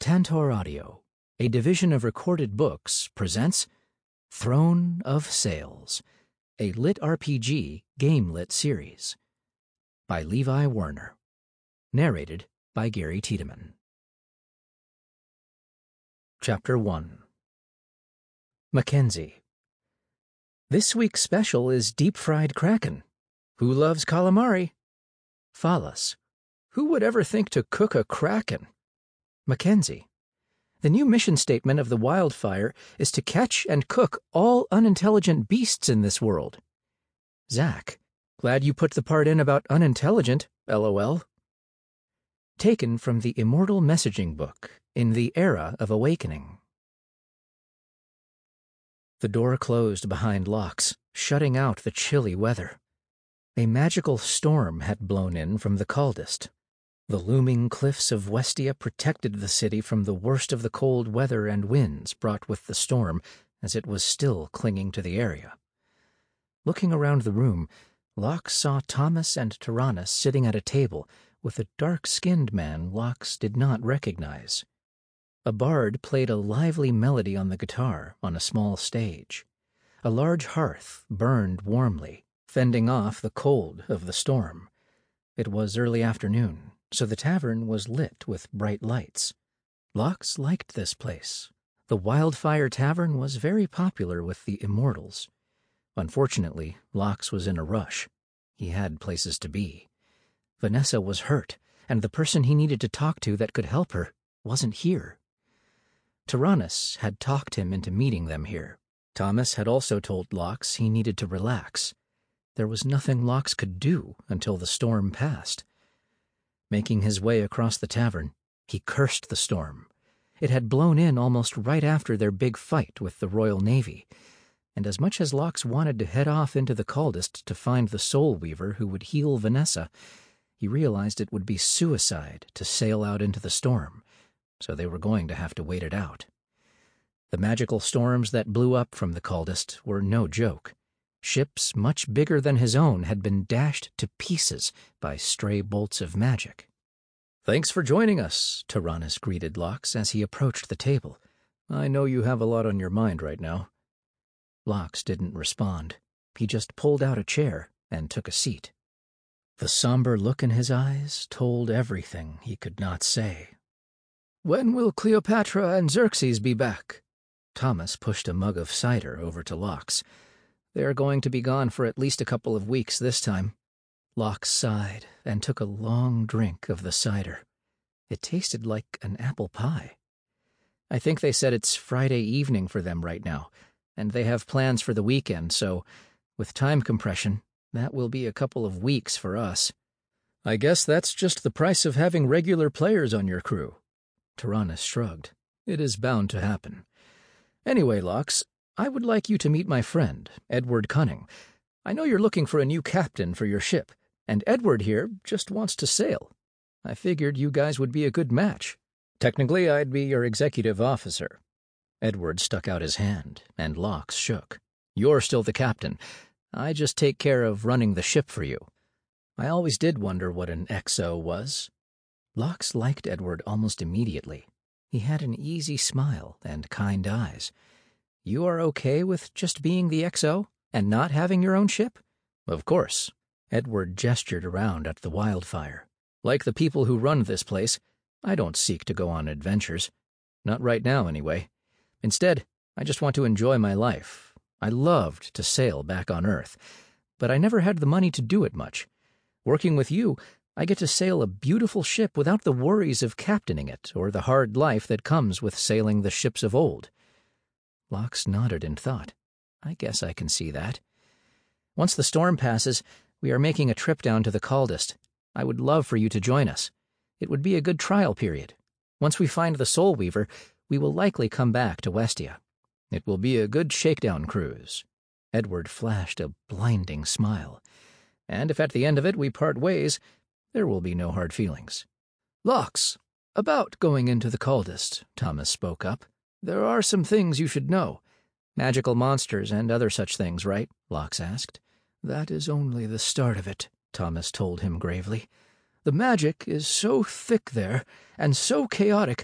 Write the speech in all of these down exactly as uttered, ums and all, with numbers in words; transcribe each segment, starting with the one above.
Tantor Audio, a division of Recorded Books, presents Throne of Sails, a lit R P G game-lit series. By Levi Werner. Narrated by Gary Tiedemann. Chapter one. Mackenzie. This week's special is deep-fried kraken. Who loves calamari? Phalas. Who would ever think to cook a kraken? Mackenzie. The new mission statement of the Wildfire is to catch and cook all unintelligent beasts in this world. Zach. Glad you put the part in about unintelligent, lol. Taken from the Immortal Messaging Book in the Era of Awakening. The door closed behind Lox, shutting out the chilly weather. A magical storm had blown in from the Caldist. The looming cliffs of Westia protected the city from the worst of the cold weather and winds brought with the storm, as it was still clinging to the area. Looking around the room, Lox saw Thomas and Tyrannus sitting at a table with a dark-skinned man Lox did not recognize. A bard played a lively melody on the guitar on a small stage. A large hearth burned warmly, fending off the cold of the storm. It was early afternoon, so the tavern was lit with bright lights. Lox liked this place. The Wildfire Tavern was very popular with the Immortals. Unfortunately, Lox was in a rush. He had places to be. Vanessa was hurt, and the person he needed to talk to that could help her wasn't here. Tyrannus had talked him into meeting them here. Thomas had also told Lox he needed to relax. There was nothing Lox could do until the storm passed. Making his way across the tavern, he cursed the storm. It had blown in almost right after their big fight with the Royal Navy, and as much as Lox wanted to head off into the Caldist to find the Soul Weaver who would heal Vanessa, he realized it would be suicide to sail out into the storm, so they were going to have to wait it out. The magical storms that blew up from the Caldist were no joke. Ships much bigger than his own had been dashed to pieces by stray bolts of magic. "Thanks for joining us," Tyrannus greeted Lox as he approached the table. "I know you have a lot on your mind right now." Lox didn't respond. He just pulled out a chair and took a seat. The somber look in his eyes told everything he could not say. "When will Cleopatra and Xerxes be back?" Thomas pushed a mug of cider over to Lox. "They're going to be gone for at least a couple of weeks this time." Lox sighed and took a long drink of the cider. It tasted like an apple pie. "I think they said it's Friday evening for them right now, and they have plans for the weekend, so, with time compression, that will be a couple of weeks for us." "I guess that's just the price of having regular players on your crew." Tyrannus shrugged. "It is bound to happen. Anyway, Lox, I would like you to meet my friend, Edward Cunning. I know you're looking for a new captain for your ship, and Edward here just wants to sail. I figured you guys would be a good match. Technically, I'd be your executive officer." Edward stuck out his hand, and Lox shook. "You're still the captain. I just take care of running the ship for you. I always did wonder what an X O was." Lox liked Edward almost immediately. He had an easy smile and kind eyes. "You are okay with just being the X O and not having your own ship?" "Of course." Edward gestured around at the Wildfire. "Like the people who run this place, I don't seek to go on adventures. Not right now, anyway. Instead, I just want to enjoy my life. I loved to sail back on Earth, but I never had the money to do it much. Working with you, I get to sail a beautiful ship without the worries of captaining it or the hard life that comes with sailing the ships of old." Lox nodded in thought. "I guess I can see that. Once the storm passes, we are making a trip down to the Caldist. I would love for you to join us. It would be a good trial period. Once we find the Soul Weaver, we will likely come back to Westia. It will be a good shakedown cruise." Edward flashed a blinding smile. "And if at the end of it we part ways, there will be no hard feelings." "Lox, about going into the Caldist," Thomas spoke up. "There are some things you should know." "Magical monsters and other such things, right?" Lox asked. "That is only the start of it," Thomas told him gravely. "The magic is so thick there, and so chaotic,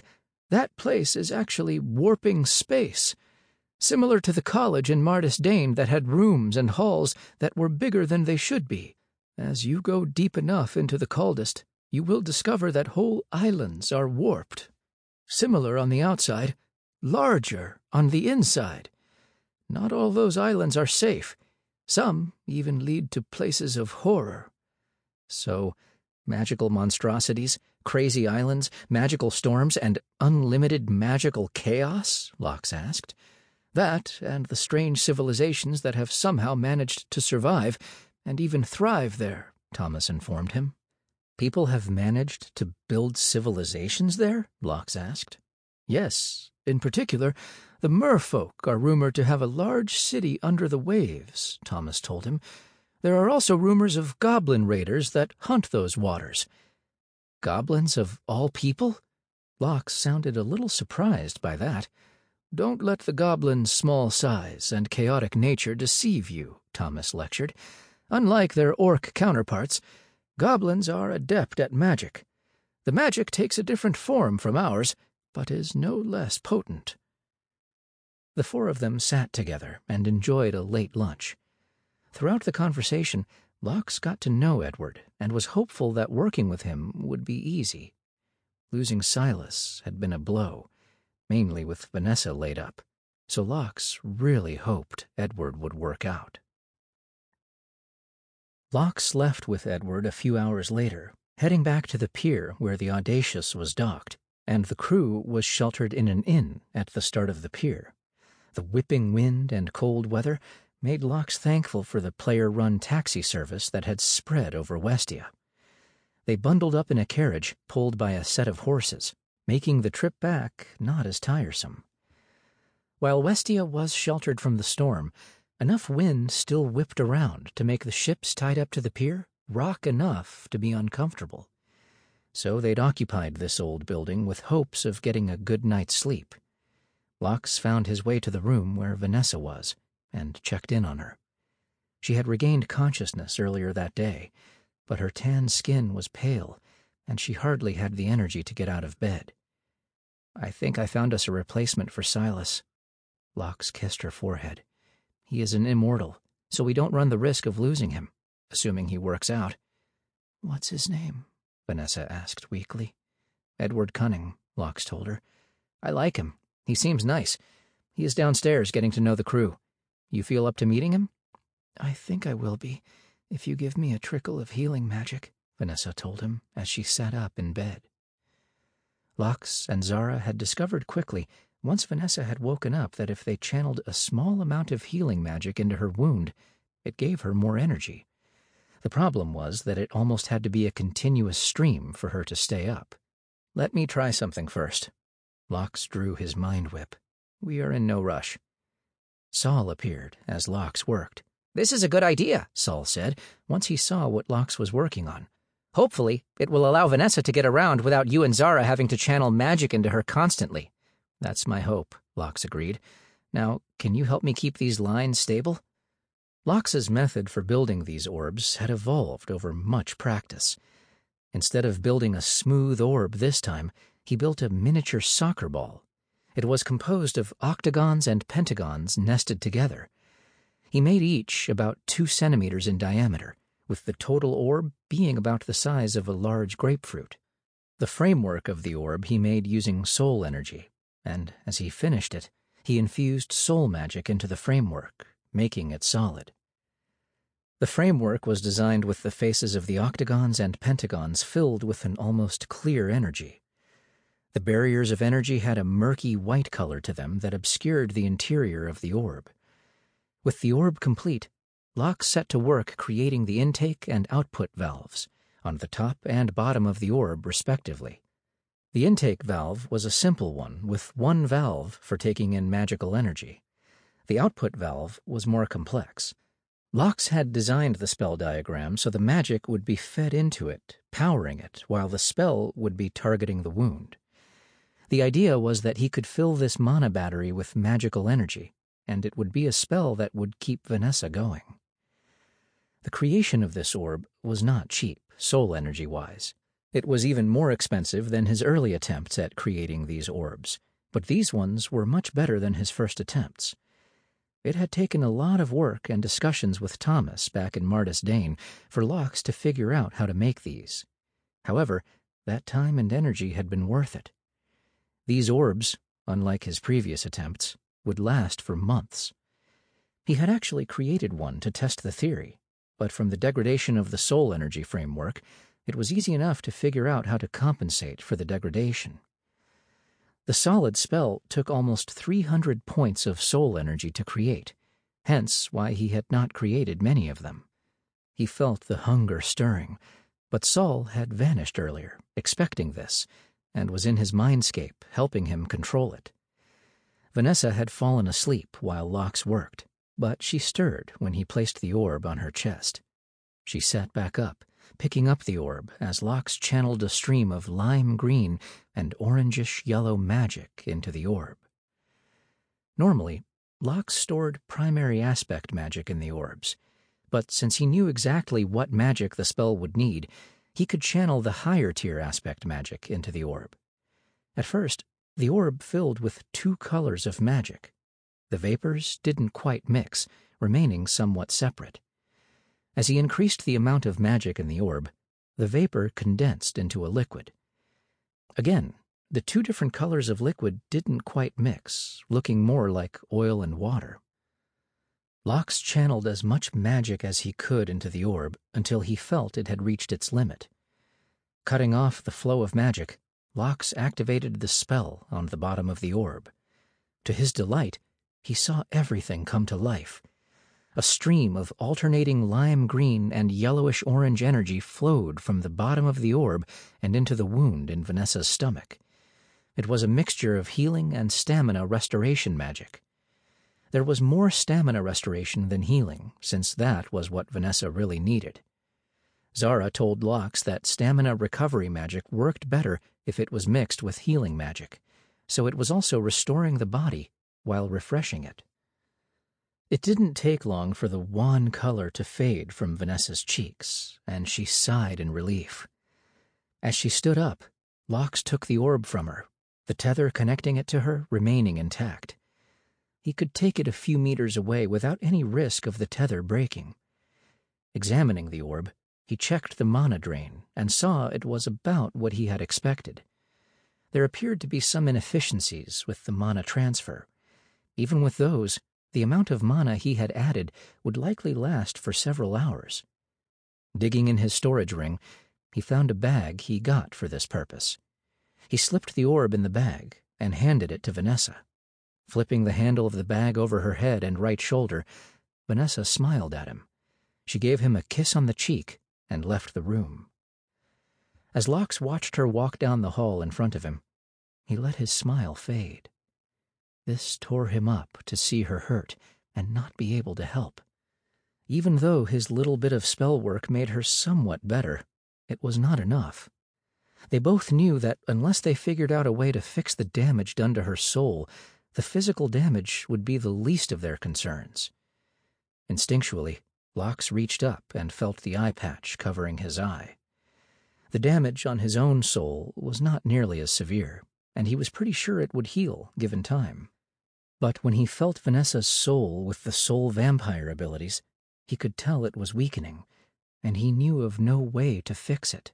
That place is actually warping space, similar to the college in Martis Dane that had rooms and halls that were bigger than they should be. As you go deep enough into the Caldist, you will discover that whole islands are warped. Similar on the outside, larger on the inside. Not all those islands are safe. Some even lead to places of horror. So, magical monstrosities, crazy islands, magical storms, and unlimited magical chaos? Lox asked. That, and the strange civilizations that have somehow managed to survive and even thrive there, Thomas informed him. People have managed to build civilizations there? Lox asked. Yes, in particular, the merfolk are rumored to have a large city under the waves, Thomas told him. There are also rumors of goblin raiders that hunt those waters. Goblins of all people? Lox sounded a little surprised by that. Don't let the goblin's small size and chaotic nature deceive you, Thomas lectured. Unlike their orc counterparts, goblins are adept at magic. The magic takes a different form from ours, but is no less potent. The four of them sat together and enjoyed a late lunch. Throughout the conversation, Lox got to know Edward and was hopeful that working with him would be easy. Losing Silas had been a blow, mainly with Vanessa laid up, so Lox really hoped Edward would work out. Lox left with Edward a few hours later, heading back to the pier where the Audacious was docked, and the crew was sheltered in an inn at the start of the pier. The whipping wind and cold weather made Lox thankful for the player-run taxi service that had spread over Westia. They bundled up in a carriage pulled by a set of horses, making the trip back not as tiresome. While Westia was sheltered from the storm, enough wind still whipped around to make the ships tied up to the pier rock enough to be uncomfortable. So they'd occupied this old building with hopes of getting a good night's sleep. Lox found his way to the room where Vanessa was and checked in on her. She had regained consciousness earlier that day, but her tan skin was pale, and she hardly had the energy to get out of bed. I think I found us a replacement for Silas. Lox kissed her forehead. He is an immortal, so we don't run the risk of losing him, assuming he works out. What's his name? Vanessa asked weakly. Edward Cunning, Lox told her. I like him. He seems nice. He is downstairs getting to know the crew. You feel up to meeting him? I think I will be, if you give me a trickle of healing magic, Vanessa told him as she sat up in bed. Lox and Zara had discovered quickly, once Vanessa had woken up, that if they channeled a small amount of healing magic into her wound, it gave her more energy. The problem was that it almost had to be a continuous stream for her to stay up. Let me try something first. Lox drew his mind whip. We are in no rush. Saul appeared as Lox worked. This is a good idea, Saul said, once he saw what Lox was working on. Hopefully, it will allow Vanessa to get around without you and Zara having to channel magic into her constantly. That's my hope, Lox agreed. Now, can you help me keep these lines stable? Lox's method for building these orbs had evolved over much practice. Instead of building a smooth orb this time, he built a miniature soccer ball. It was composed of octagons and pentagons nested together. He made each about two centimeters in diameter, with the total orb being about the size of a large grapefruit. The framework of the orb he made using soul energy, and as he finished it, he infused soul magic into the framework, making it solid. The framework was designed with the faces of the octagons and pentagons filled with an almost clear energy. The barriers of energy had a murky white color to them that obscured the interior of the orb. With the orb complete, Lox set to work creating the intake and output valves, on the top and bottom of the orb respectively. The intake valve was a simple one, with one valve for taking in magical energy. The output valve was more complex. Lox had designed the spell diagram so the magic would be fed into it, powering it, while the spell would be targeting the wound. The idea was that he could fill this mana battery with magical energy, and it would be a spell that would keep Vanessa going. The creation of this orb was not cheap, soul energy-wise. It was even more expensive than his early attempts at creating these orbs, but these ones were much better than his first attempts. It had taken a lot of work and discussions with Thomas back in Mardis Dane for Lox to figure out how to make these. However, that time and energy had been worth it. These orbs, unlike his previous attempts, would last for months. He had actually created one to test the theory, but from the degradation of the soul energy framework, it was easy enough to figure out how to compensate for the degradation. The solid spell took almost three hundred points of soul energy to create, hence why he had not created many of them. He felt the hunger stirring, but Saul had vanished earlier, expecting this, and was in his mindscape, helping him control it. Vanessa had fallen asleep while Lox worked, but she stirred when he placed the orb on her chest. She sat back up, picking up the orb as Lox channeled a stream of lime green and orangish-yellow magic into the orb. Normally, Lox stored primary aspect magic in the orbs, but since he knew exactly what magic the spell would need, he could channel the higher-tier aspect magic into the orb. At first, the orb filled with two colors of magic. The vapors didn't quite mix, remaining somewhat separate. As he increased the amount of magic in the orb, the vapor condensed into a liquid. Again, the two different colors of liquid didn't quite mix, looking more like oil and water. Lox channeled as much magic as he could into the orb until he felt it had reached its limit. Cutting off the flow of magic, Lox activated the spell on the bottom of the orb. To his delight, he saw everything come to life. A stream of alternating lime green and yellowish-orange energy flowed from the bottom of the orb and into the wound in Vanessa's stomach. It was a mixture of healing and stamina restoration magic. There was more stamina restoration than healing, since that was what Vanessa really needed. Zara told Lox that stamina recovery magic worked better if it was mixed with healing magic, so it was also restoring the body while refreshing it. It didn't take long for the wan color to fade from Vanessa's cheeks, and she sighed in relief. As she stood up, Lox took the orb from her, the tether connecting it to her remaining intact. He could take it a few meters away without any risk of the tether breaking. Examining the orb, he checked the mana drain and saw it was about what he had expected. There appeared to be some inefficiencies with the mana transfer. Even with those, the amount of mana he had added would likely last for several hours. Digging in his storage ring, he found a bag he got for this purpose. He slipped the orb in the bag and handed it to Vanessa. Flipping the handle of the bag over her head and right shoulder, Vanessa smiled at him. She gave him a kiss on the cheek and left the room. As Lox watched her walk down the hall in front of him, he let his smile fade. This tore him up to see her hurt and not be able to help. Even though his little bit of spell work made her somewhat better, it was not enough. They both knew that unless they figured out a way to fix the damage done to her soul, the physical damage would be the least of their concerns. Instinctually, Lox reached up and felt the eye patch covering his eye. The damage on his own soul was not nearly as severe, and he was pretty sure it would heal given time. But when he felt Vanessa's soul with the soul vampire abilities, he could tell it was weakening, and he knew of no way to fix it.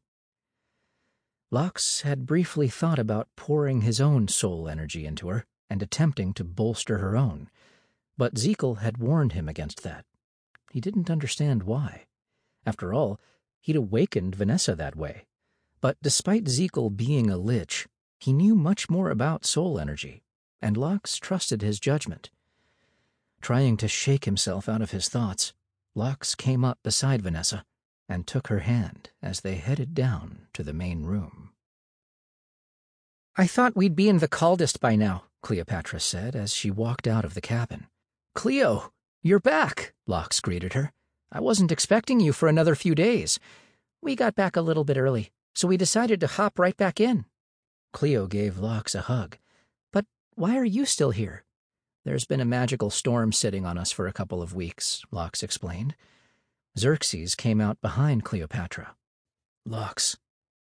Lox had briefly thought about pouring his own soul energy into her and attempting to bolster her own, but Zekel had warned him against that. He didn't understand why. After all, he'd awakened Vanessa that way. But despite Zekel being a lich, he knew much more about soul energy, and Lox trusted his judgment. Trying to shake himself out of his thoughts, Lox came up beside Vanessa and took her hand as they headed down to the main room. "I thought we'd be in the Caldist by now," Cleopatra said as she walked out of the cabin. "Cleo, you're back," Lox greeted her. "I wasn't expecting you for another few days. We got back a little bit early, so we decided to hop right back in." Cleo gave Lox a hug. "But why are you still here?" "There's been a magical storm sitting on us for a couple of weeks," Lox explained. Xerxes came out behind Cleopatra. "Lox,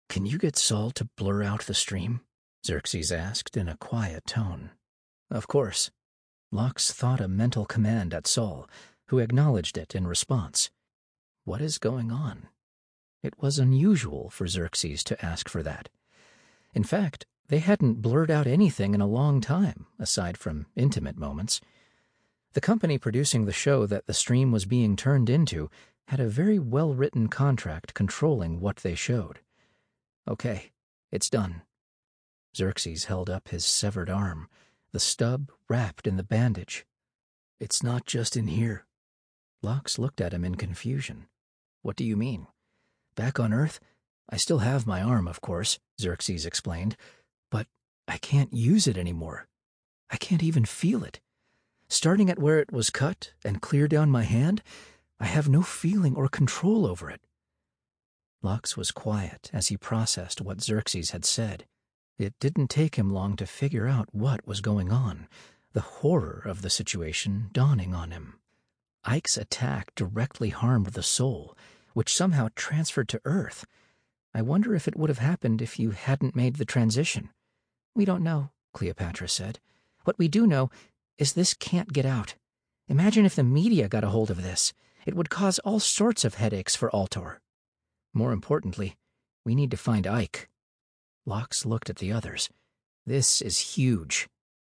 "Can you get Sol to blur out the stream?" Xerxes asked in a quiet tone. "Of course." Lox thought a mental command at Sol, who acknowledged it in response. What is going on? It was unusual for Xerxes to ask for that. In fact, they hadn't blurred out anything in a long time, aside from intimate moments. The company producing the show that the stream was being turned into had a very well-written contract controlling what they showed. "Okay, it's done." Xerxes held up his severed arm, the stub wrapped in the bandage. "It's not just in here." Lox looked at him in confusion. "What do you mean?" "Back on Earth, I still have my arm, of course," Xerxes explained, "but I can't use it anymore. I can't even feel it. Starting at where it was cut and clear down my hand, I have no feeling or control over it." Lox was quiet as he processed what Xerxes had said. It didn't take him long to figure out what was going on, the horror of the situation dawning on him. Ike's attack directly harmed the soul, which somehow transferred to Earth. I wonder if it would have happened if you hadn't made the transition. "We don't know," Cleopatra said. "What we do know is this can't get out. Imagine if the media got a hold of this. It would cause all sorts of headaches for Altor. More importantly, we need to find Ike." Lox looked at the others. "This is huge."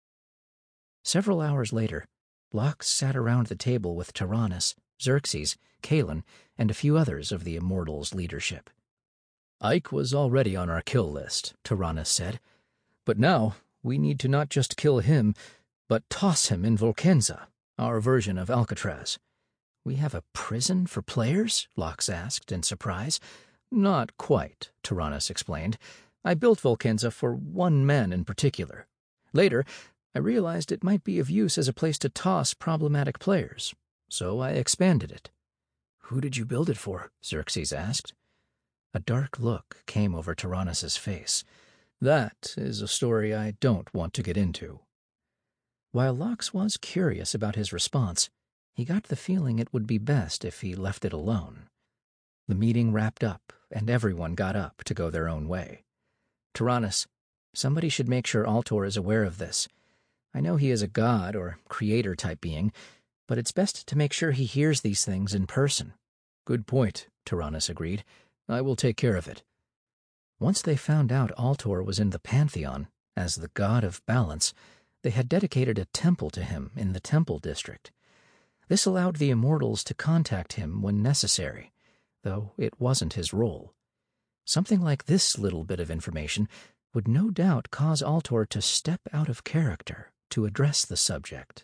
Several hours later, Lox sat around the table with Tyrannus, Xerxes, Calen, and a few others of the Immortals' leadership. "Ike was already on our kill list," Tyrannus said. "But now we need to not just kill him, but toss him in Volkenza, our version of Alcatraz." "We have a prison for players?" Lox asked in surprise. "Not quite," Tyrannus explained. "I built Volkenza for one man in particular. Later, I realized it might be of use as a place to toss problematic players, so I expanded it." "Who did you build it for?" Xerxes asked. A dark look came over Tyrannus's face. "That is a story I don't want to get into." While Lox was curious about his response, he got the feeling it would be best if he left it alone. The meeting wrapped up, and everyone got up to go their own way. "Tyrannus, somebody should make sure Altor is aware of this. I know he is a god or creator-type being, but it's best to make sure he hears these things in person." "Good point," Tyrannus agreed. "I will take care of it." Once they found out Altor was in the Pantheon, as the god of balance, they had dedicated a temple to him in the Temple District. This allowed the Immortals to contact him when necessary, though it wasn't his role. Something like this little bit of information would no doubt cause Altor to step out of character to address the subject.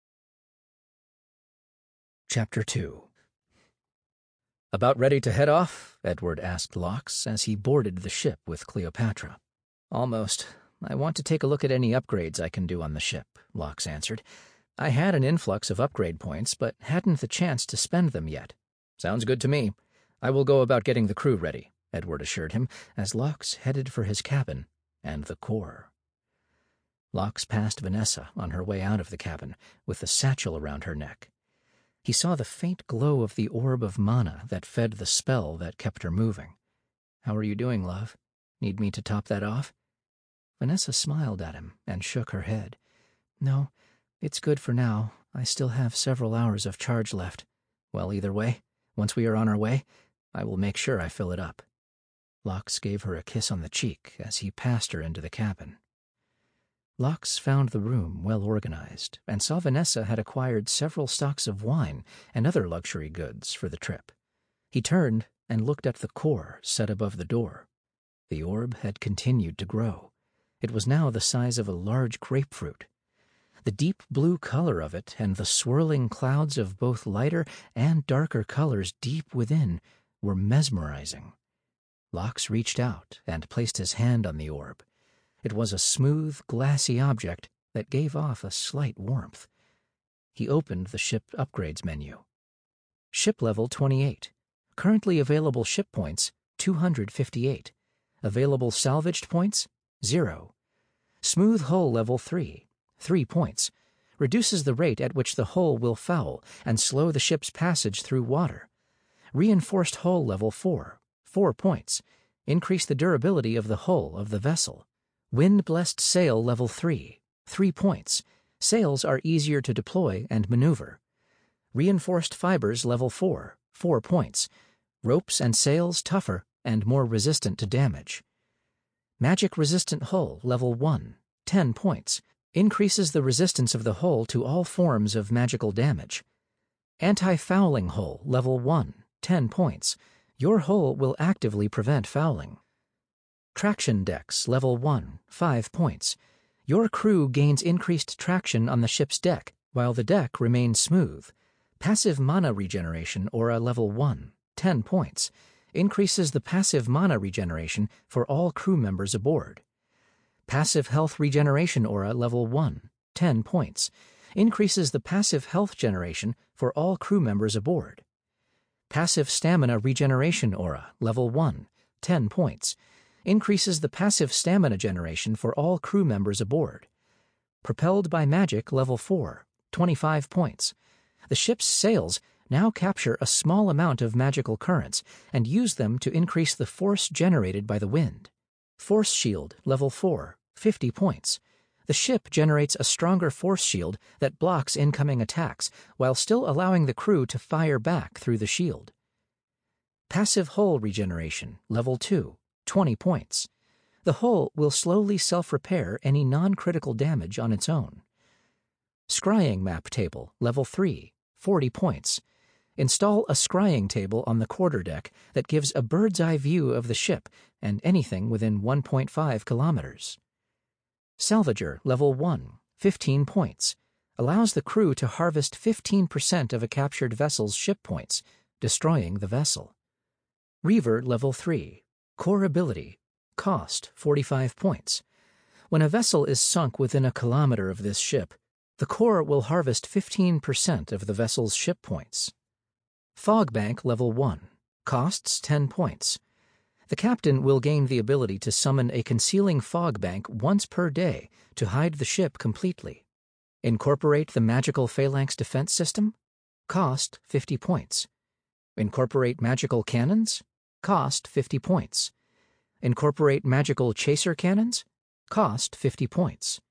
Chapter two. "About ready to head off?" Edward asked Lox as he boarded the ship with Cleopatra. "Almost. I want to take a look at any upgrades I can do on the ship," Lox answered. "I had an influx of upgrade points, but hadn't the chance to spend them yet." "Sounds good to me. I will go about getting the crew ready," Edward assured him as Lox headed for his cabin and the core. Lox passed Vanessa on her way out of the cabin with the satchel around her neck. He saw the faint glow of the orb of mana that fed the spell that kept her moving. "How are you doing, love? Need me to top that off?" Vanessa smiled at him and shook her head. "No, it's good for now. I still have several hours of charge left. Well, either way, once we are on our way, I will make sure I fill it up." Lox gave her a kiss on the cheek as he passed her into the cabin. Lox found the room well organized and saw Vanessa had acquired several stocks of wine and other luxury goods for the trip. He turned and looked at the core set above the door. The orb had continued to grow. It was now the size of a large grapefruit. The deep blue color of it and the swirling clouds of both lighter and darker colors deep within were mesmerizing. Lox reached out and placed his hand on the orb. It was a smooth, glassy object that gave off a slight warmth. He opened the ship upgrades menu. Ship level twenty-eight. Currently available ship points, two hundred fifty-eight. Available salvaged points, zero. Smooth hull level three, three points. Reduces the rate at which the hull will foul and slow the ship's passage through water. Reinforced hull level four, four points. increase the durability of the hull of the vessel. Wind-blessed sail level three, three points. Sails are easier to deploy and maneuver. Reinforced fibers level four, four points. Ropes and sails tougher and more resistant to damage. Magic-resistant hull level one, ten points. Increases the resistance of the hull to all forms of magical damage. Anti-fouling hull level one, ten points. Your hull will actively prevent fouling. Traction decks level one, five points. Your crew gains increased traction on the ship's deck while the deck remains smooth. Passive mana regeneration aura level one, ten points. Increases the passive mana regeneration for all crew members aboard. Passive health regeneration aura level one, ten points. Increases the passive health generation for all crew members aboard. Passive stamina regeneration aura level one, ten points. Increases the passive stamina generation for all crew members aboard. Propelled by magic level four, twenty-five points. The ship's sails now capture a small amount of magical currents and use them to increase the force generated by the wind. Force shield level four, fifty points. The ship generates a stronger force shield that blocks incoming attacks while still allowing the crew to fire back through the shield. Passive hull regeneration level two, twenty points. The hull will slowly self-repair any non-critical damage on its own. Scrying map table level three, forty points. Install a scrying table on the quarterdeck that gives a bird's-eye view of the ship and anything within one point five kilometers. Salvager level one, fifteen points. Allows the crew to harvest fifteen percent of a captured vessel's ship points, destroying the vessel. Reaver level three, core ability. Cost forty-five points. When a vessel is sunk within a kilometer of this ship, the core will harvest fifteen percent of the vessel's ship points. Fogbank level one. Costs ten points. The captain will gain the ability to summon a concealing fog bank once per day to hide the ship completely. Incorporate the magical phalanx defense system? Cost fifty points. Incorporate magical cannons? Cost fifty points. Incorporate magical chaser cannons? Cost fifty points.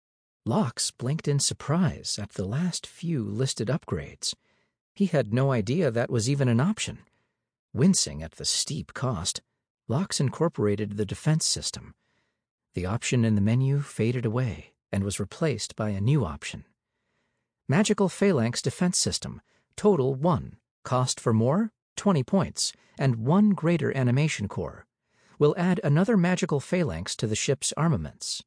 Lox blinked in surprise at the last few listed upgrades. He had no idea that was even an option. Wincing at the steep cost, Lox incorporated the defense system. The option in the menu faded away and was replaced by a new option. Magical Phalanx Defense System, total one, cost for more, twenty points, and one greater animation core. Will add another magical phalanx to the ship's armaments.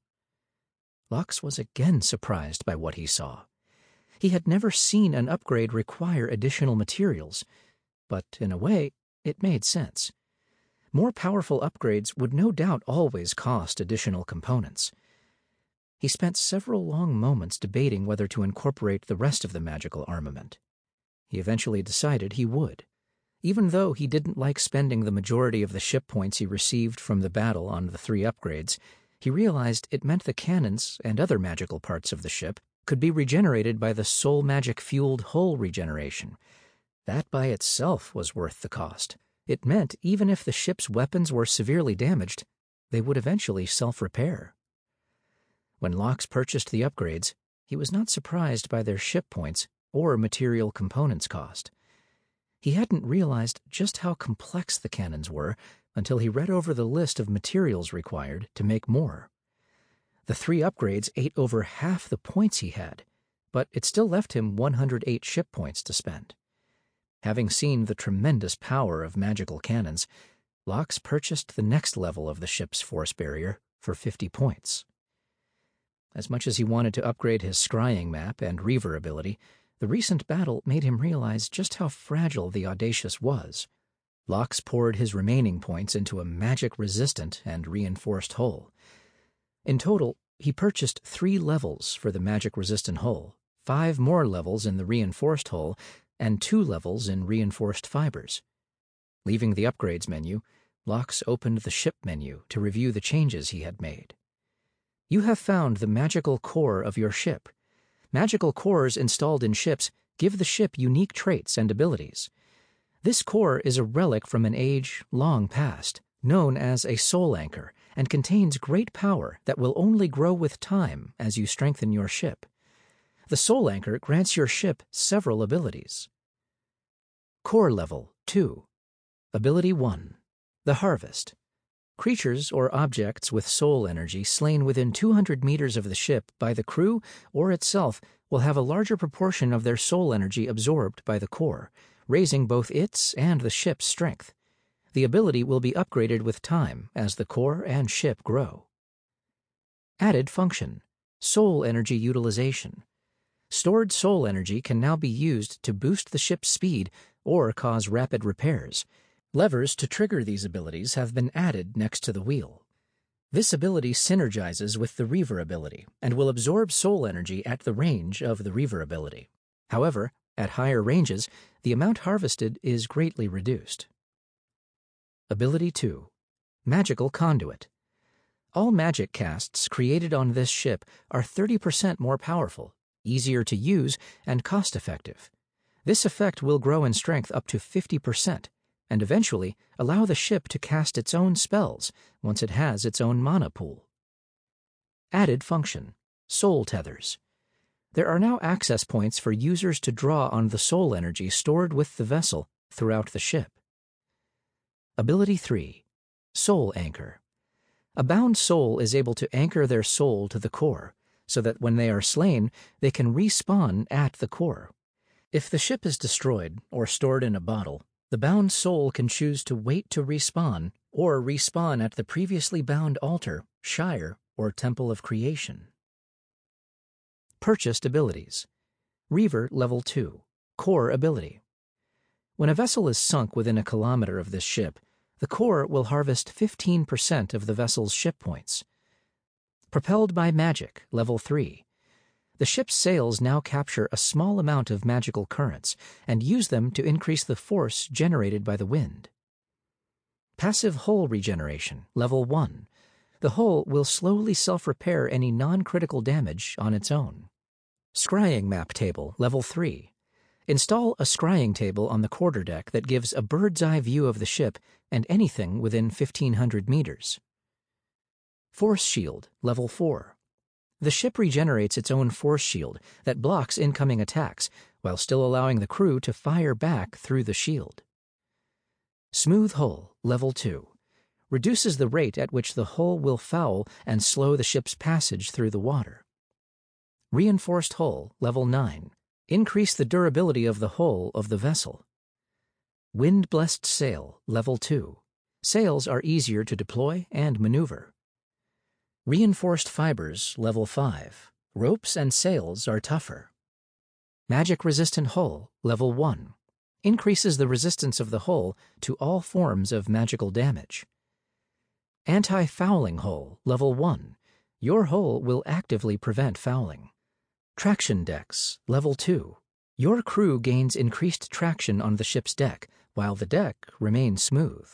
Lox was again surprised by what he saw. He had never seen an upgrade require additional materials, but in a way, it made sense. More powerful upgrades would no doubt always cost additional components. He spent several long moments debating whether to incorporate the rest of the magical armament. He eventually decided he would. Even though he didn't like spending the majority of the ship points he received from the battle on the three upgrades, he realized it meant the cannons and other magical parts of the ship could be regenerated by the soul magic-fueled hull regeneration. That by itself was worth the cost. It meant even if the ship's weapons were severely damaged, they would eventually self-repair. When Lox purchased the upgrades, he was not surprised by their ship points or material components cost. He hadn't realized just how complex the cannons were until he read over the list of materials required to make more. The three upgrades ate over half the points he had, but it still left him one hundred eight ship points to spend. Having seen the tremendous power of magical cannons, Lox purchased the next level of the ship's force barrier for fifty points. As much as he wanted to upgrade his scrying map and Reaver ability, the recent battle made him realize just how fragile the Audacious was. Lox poured his remaining points into a magic-resistant and reinforced hull. In total, he purchased three levels for the magic-resistant hull, five more levels in the reinforced hull, and two levels in reinforced fibers. Leaving the upgrades menu, Lox opened the ship menu to review the changes he had made. You have found the magical core of your ship. Magical cores installed in ships give the ship unique traits and abilities. This core is a relic from an age long past, known as a soul anchor, and contains great power that will only grow with time as you strengthen your ship. The soul anchor grants your ship several abilities. Core Level two. Ability one. The Harvest. Creatures or objects with soul energy slain within two hundred meters of the ship by the crew or itself will have a larger proportion of their soul energy absorbed by the core, raising both its and the ship's strength. The ability will be upgraded with time as the core and ship grow. Added function: soul energy utilization. Stored soul energy can now be used to boost the ship's speed or cause rapid repairs. Levers to trigger these abilities have been added next to the wheel. This ability synergizes with the Reaver ability and will absorb soul energy at the range of the Reaver ability. However, at higher ranges, the amount harvested is greatly reduced. Ability two. Magical Conduit. All magic casts created on this ship are thirty percent more powerful, easier to use, and cost-effective. This effect will grow in strength up to fifty percent, and eventually allow the ship to cast its own spells once it has its own mana pool. Added function: soul tethers. There are now access points for users to draw on the soul energy stored with the vessel throughout the ship. Ability three. Soul Anchor. A bound soul is able to anchor their soul to the core, so that when they are slain, they can respawn at the core. If the ship is destroyed or stored in a bottle, the bound soul can choose to wait to respawn or respawn at the previously bound altar, shire, or temple of creation. Purchased abilities. Reaver Level two. Core ability. When a vessel is sunk within a kilometer of this ship, the core will harvest fifteen percent of the vessel's ship points. Propelled by Magic Level three. The ship's sails now capture a small amount of magical currents and use them to increase the force generated by the wind. Passive Hull Regeneration Level one. The hull will slowly self-repair any non-critical damage on its own. Scrying Map Table Level three. Install a scrying table on the quarterdeck that gives a bird's-eye view of the ship and anything within fifteen hundred meters. Force Shield Level four. The ship regenerates its own force shield that blocks incoming attacks while still allowing the crew to fire back through the shield. Smooth Hull Level two. Reduces the rate at which the hull will foul and slow the ship's passage through the water. Reinforced Hull Level nine. Increase the durability of the hull of the vessel. Wind-Blessed Sail Level two. Sails are easier to deploy and maneuver. Reinforced Fibers Level five. Ropes and sails are tougher. Magic-Resistant Hull Level one. Increases the resistance of the hull to all forms of magical damage. Anti-Fouling Hull Level one. Your hull will actively prevent fouling. Traction Decks Level two. Your crew gains increased traction on the ship's deck, while the deck remains smooth.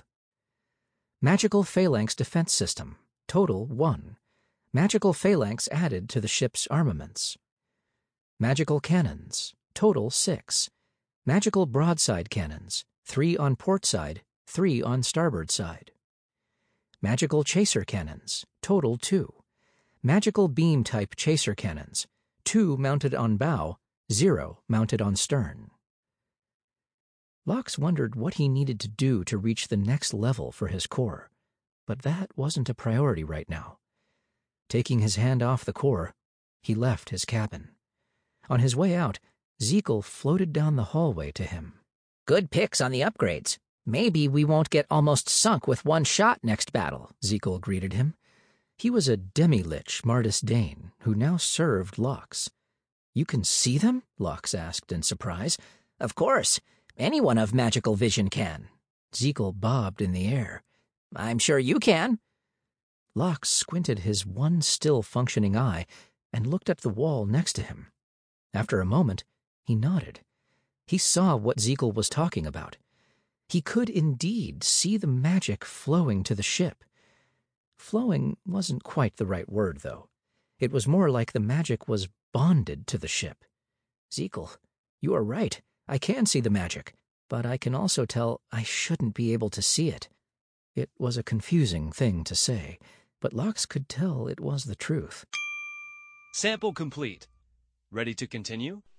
Magical Phalanx Defense System Total one. Magical phalanx added to the ship's armaments. Magical Cannons Total six. Magical Broadside Cannons, three on port side, three on starboard side. Magical Chaser Cannons Total two. Magical Beam-type Chaser Cannons, two mounted on bow, zero mounted on stern. Lox wondered what he needed to do to reach the next level for his core, but that wasn't a priority right now. Taking his hand off the core, he left his cabin. On his way out, Zekel floated down the hallway to him. Good picks on the upgrades. Maybe we won't get almost sunk with one shot next battle, Zekel greeted him. He was a demi-lich Martis Dane, who now served Lox. You can see them? Lox asked in surprise. Of course. Anyone of magical vision can. Zekel bobbed in the air. I'm sure you can. Lox squinted his one still functioning eye and looked at the wall next to him. After a moment, he nodded. He saw what Zekel was talking about. He could indeed see the magic flowing to the ship. Flowing wasn't quite the right word, though. It was more like the magic was bonded to the ship. Zekel, you are right. I can see the magic, but I can also tell I shouldn't be able to see it. It was a confusing thing to say, but Locke could tell it was the truth. Sample complete. Ready to continue?